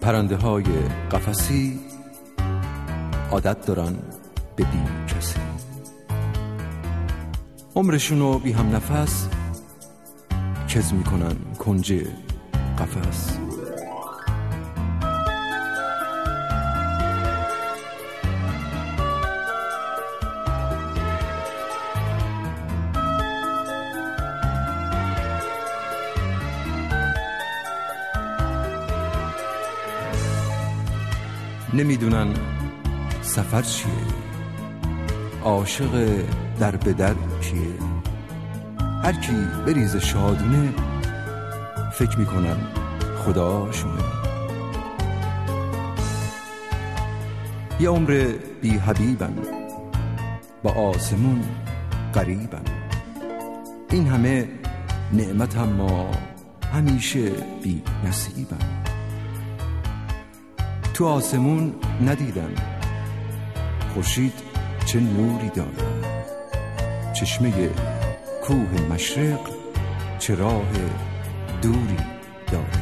پرنده های قفسی عادت دارن به بی کسی، عمرشونو بی هم نفس کز میکنن کنج قفس. نمیدونن سفر چیه، عاشق در به در کیه، هر کی بریز شادونه فکر میکنن خداشونه. یه عمر بی حبیبن با آسمون قریبن، این همه نعمت اما همیشه بی نصیبن. تو آسمون ندیدن خورشید چه نوری داره، چشمه کوه مشرق چه راه دوری داره.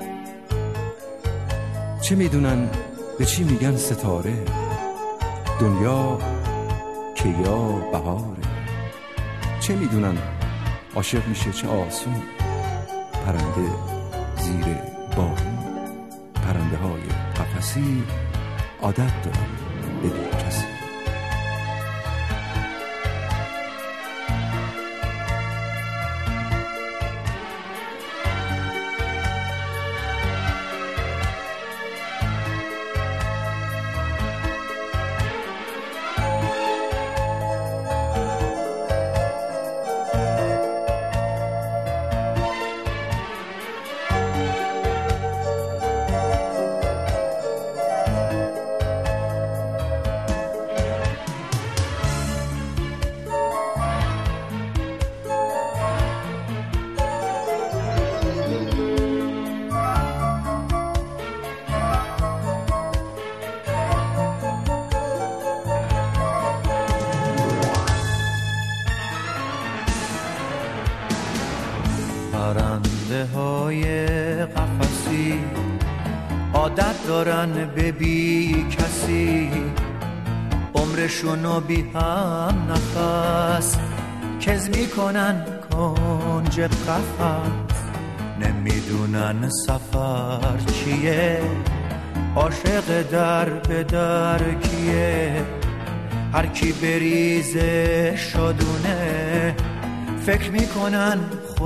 چه میدونن به چی میگن ستاره، دنیا که یا بهاره. چه میدونن عاشق میشه چه آسون، پرنده زیر بارون. پرنده های قفسی عادت دارن به بی کسی. پرنده های قفسی عادت دارن به بی کسی، عمرشونو بی هم نفس کز میکنن کنج قفس. نمیدونن سفر چیه، عاشق در به در کیه، هر کی بریزه شادونه فکر میکنن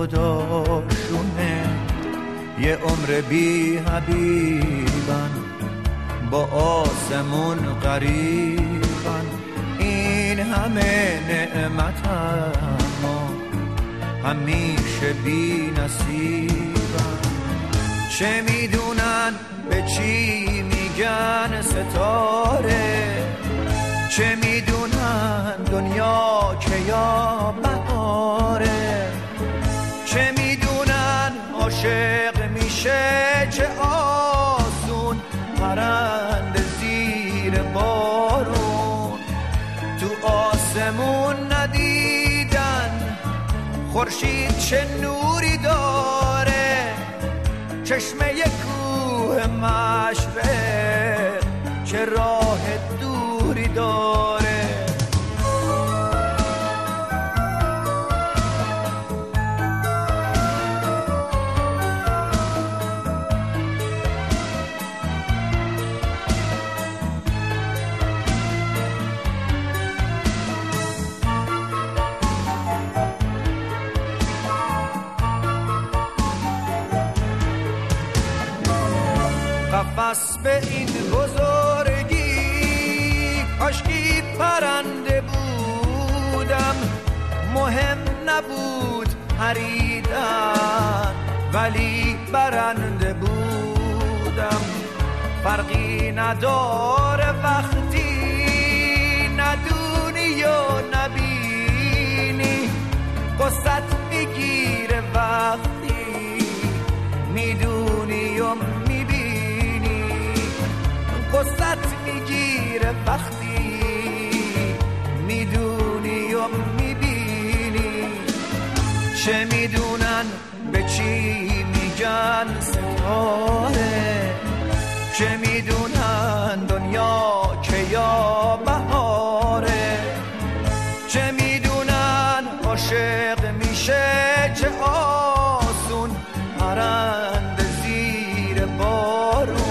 خداشونه. یه عمر بی حبیبن با آسمون قریبن، این همه نعمت اما همیشه بی نصیبن. چه میدونن به چی میگن ستاره، چه میدونن دنیا که یا بهاره. چه میدونن عاشق میشه چه آسون، پرنده زیر بارون. تو آسمون ندیدن خورشید چه نوری داره، چشمه کوه مشرق چه راه دوری داره. قفس به این بزرگی کاشکی پرنده بودم، مهم نبود پریدن ولی برنده بودم. فرقی نداره وقتی ندونی و نبینی، قصت میگیره وقتی میدونی و قصت میگیره وقتی میدونی و میبینی. چه میدونن به چی میگن ستاره، چه میدونن دنیا که یا بهاره، چه میدونن عاشق میشه چه آسون پرنده زیر بارون.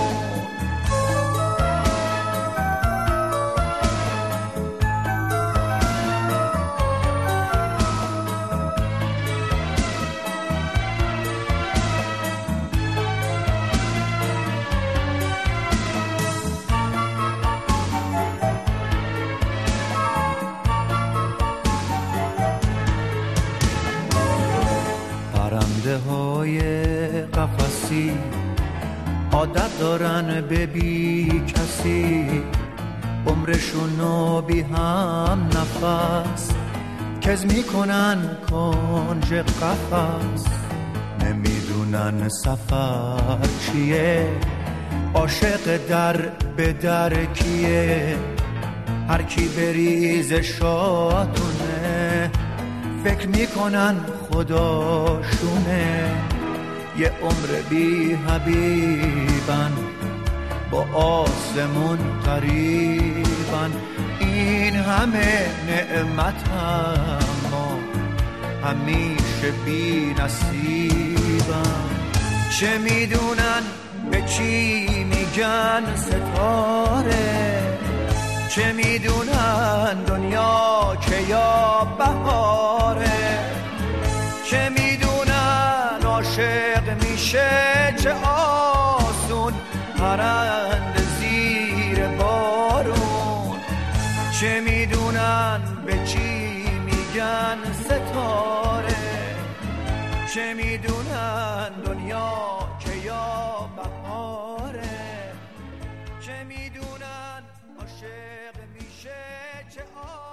پرنده های قفسی عادت دارن به بی کسی، عمرشونو بی هم نفس کز میکنن کنج قفس. نمیدونن سفر چیه، عاشق در به در کیه، هر کی بریز شاتونه فکر میکنن خداشونه. یه عمر بی حبیبن با آسمون قریبن، این همه نعمت اما همیشه بی نصیبن. چه میدونن به چی میگن ستاره، چه میدونن دنیا که یا بهاره، چه میدونن عاشق میشه چه آسون پرنده زیر بارون. چه میدونن به چی میگن ستاره، چه میدونن دنیا که یا بهاره، چه میدونن عاشق میشه چه